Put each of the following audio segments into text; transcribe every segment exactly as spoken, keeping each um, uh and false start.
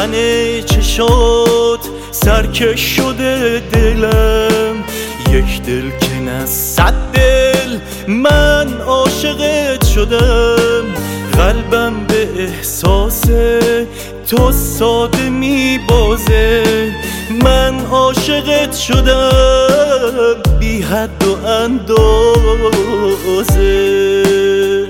روشن چشات سرکش شده دلم، یک دل که نه صد دل من عاشقت شدم. قلبم به احساس تو ساده می بازه، من عاشقت شدم بی حد و اندازه.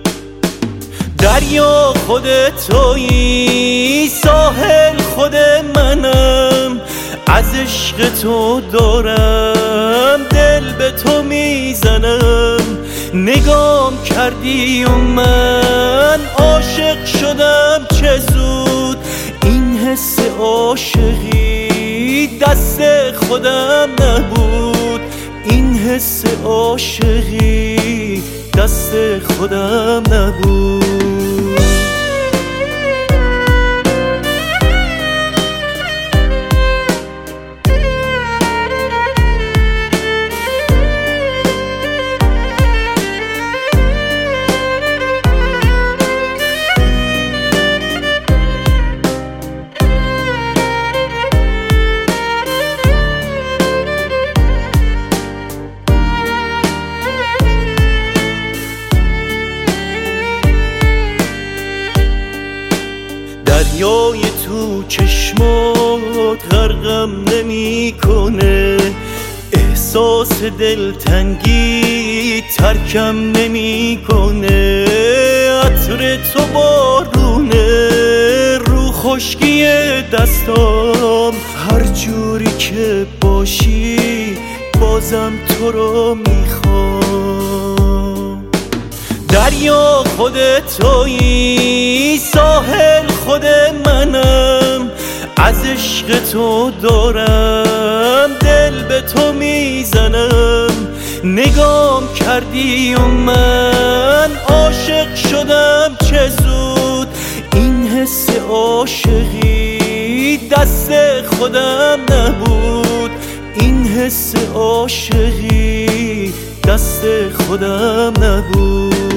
دریا خود تویی، ساحل خود منم، از عشق تو دارم دل به تو میزنم. نگام کردی و من عاشق شدم، چه زود این حس عاشقی دست خودم نبود، این حس عاشقی دست خودم نبود. دریای تو چشمات غرقم نمی کنه، احساس دلتنگی ترکم نمی کنه. عطر تو بارونه رو خشکی دستام، هر جوری که باشی بازم تو رو میخوام. دریا خود تویی، ساحل خود منم، از عشق تو دارم دل به تو میزنم. نگام کردی و من عاشق شدم، چه زود این حس عاشقی دست خودم نبود، این حس عاشقی دست خودم نبود.